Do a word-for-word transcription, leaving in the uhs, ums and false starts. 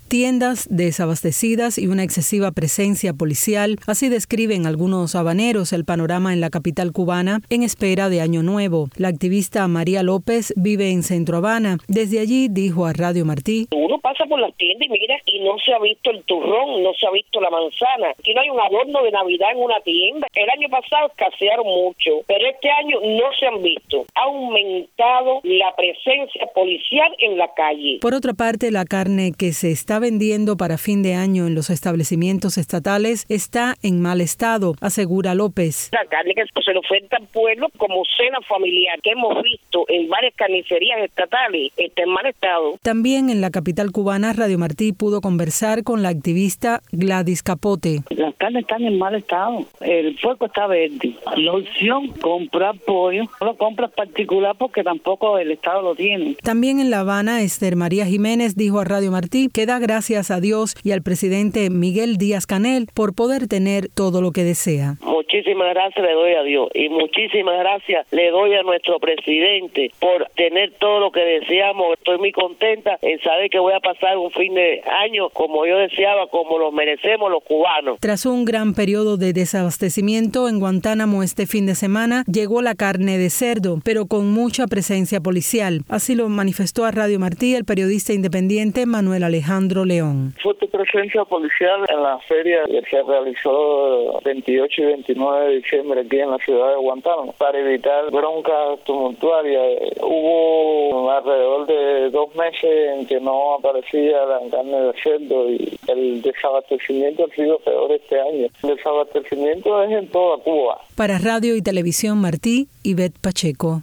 Tiendas desabastecidas y una excesiva presencia policial, así describen algunos habaneros el panorama en la capital cubana en espera de Año Nuevo. La activista María López vive en Centro Habana. Desde allí dijo a Radio Martí: uno pasa por las tiendas y mira, y no se ha visto el turrón, no se ha visto la manzana. Aquí no hay un adorno de Navidad en una tienda. El año pasado escasearon mucho, pero este año no se han visto. Ha aumentado la presencia policial en la calle. Por otra parte, la carne que se está vendiendo para fin de año en los establecimientos estatales está en mal estado, asegura López. La carne que se le oferta al pueblo como cena familiar que hemos visto en varias carnicerías estatales está en mal estado. También en la capital cubana, Radio Martí pudo conversar con la activista Gladys Capote. Las carnes están en mal estado, el puerco está verde. La opción, comprar pollo, no lo compras particular porque tampoco el Estado lo tiene. También en La Habana, Esther María Jiménez dijo a Radio Martí que da gracias a Dios y al presidente Miguel Díaz-Canel por poder tener todo lo que desea. Muchísimas gracias le doy a Dios y muchísimas gracias le doy a nuestro presidente por tener todo lo que deseamos. Estoy muy contenta en saber que voy a pasar un fin de año como yo deseaba, como lo merecemos los cubanos. Tras un gran periodo de desabastecimiento en Guantánamo este fin de semana, llegó la carne de cerdo, pero con mucha presencia policial. Así lo manifestó a Radio Martí el periodista independiente Manuel Alejandro León. Fuerte presencia policial en la feria que se realizó veintiocho y veintinueve de diciembre aquí en la ciudad de Guantánamo para evitar broncas tumultuarias. Hubo alrededor de dos meses en que no aparecía la carne de cerdo y el desabastecimiento ha sido peor este año. El desabastecimiento es en toda Cuba. Para Radio y Televisión Martí, Ivette Pacheco.